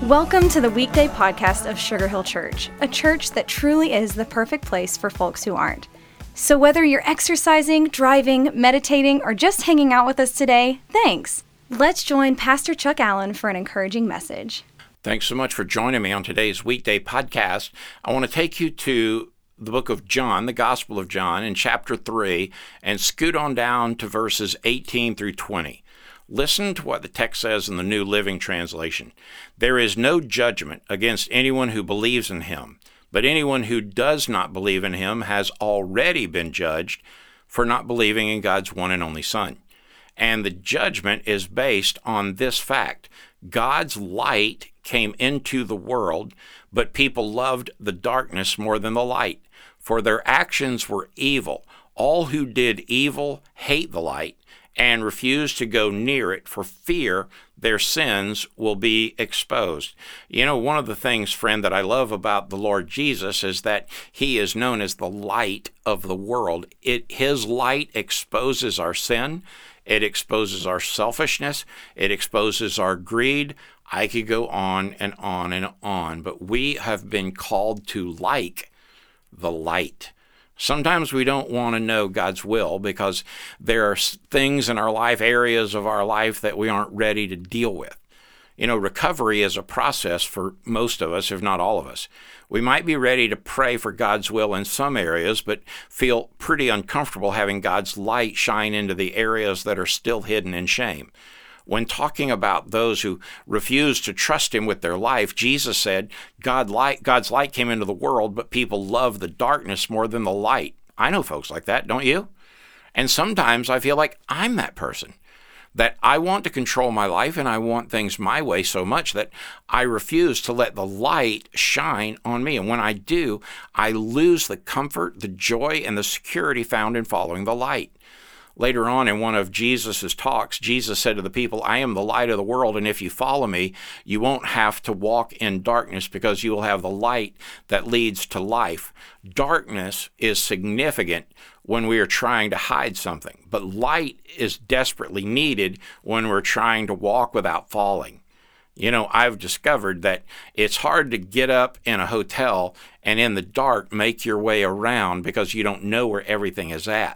Welcome to the weekday podcast of Sugar Hill Church, a church that truly is the perfect place for folks who aren't. So whether you're exercising, driving, meditating, or just hanging out with us today, thanks. Let's join Pastor Chuck Allen for an encouraging message. Thanks so much for joining me on today's weekday podcast. I want to take you to the book of John, the Gospel of John, in chapter 3, and scoot on down to verses 18 through 20. Listen to what the text says in the New Living Translation. There is no judgment against anyone who believes in him, but anyone who does not believe in him has already been judged for not believing in God's one and only Son. And the judgment is based on this fact. God's light came into the world, but people loved the darkness more than the light, for their actions were evil. All who did evil hate the light and refuse to go near it for fear their sins will be exposed. You know, one of the things, friend, that I love about the Lord Jesus is that he is known as the light of the world. His light exposes our sin. It exposes our selfishness. It exposes our greed. I could go on and on and on, but we have been called to like the light. Sometimes we don't want to know God's will because there are things in our life, areas of our life that we aren't ready to deal with. You know, recovery is a process for most of us, if not all of us. We might be ready to pray for God's will in some areas, but feel pretty uncomfortable having God's light shine into the areas that are still hidden in shame. When talking about those who refuse to trust him with their life, Jesus said, God's light came into the world, but people love the darkness more than the light. I know folks like that, don't you? And sometimes I feel like I'm that person, that I want to control my life and I want things my way so much that I refuse to let the light shine on me. And when I do, I lose the comfort, the joy, and the security found in following the light. Later on in one of Jesus' talks, Jesus said to the people, I am the light of the world, and if you follow me, you won't have to walk in darkness because you will have the light that leads to life. Darkness is significant when we are trying to hide something, but light is desperately needed when we're trying to walk without falling. You know, I've discovered that it's hard to get up in a hotel and in the dark make your way around because you don't know where everything is at.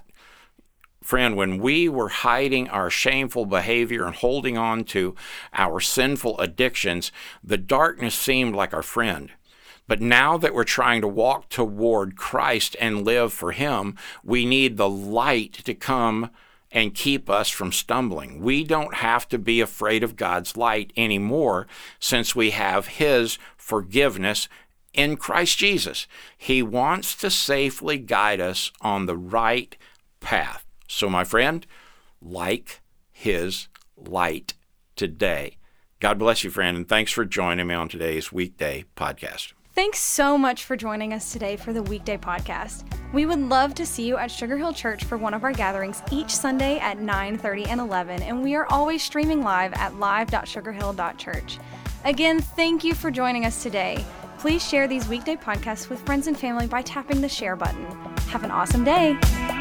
Friend, when we were hiding our shameful behavior and holding on to our sinful addictions, the darkness seemed like our friend. But now that we're trying to walk toward Christ and live for him, we need the light to come and keep us from stumbling. We don't have to be afraid of God's light anymore since we have his forgiveness in Christ Jesus. He wants to safely guide us on the right path. So, my friend, like his light today. God bless you, friend, and thanks for joining me on today's weekday podcast. Thanks so much for joining us today for the weekday podcast. We would love to see you at Sugar Hill Church for one of our gatherings each Sunday at 9:30 and 11, and we are always streaming live at live.sugarhill.church. Again, thank you for joining us today. Please share these weekday podcasts with friends and family by tapping the share button. Have an awesome day.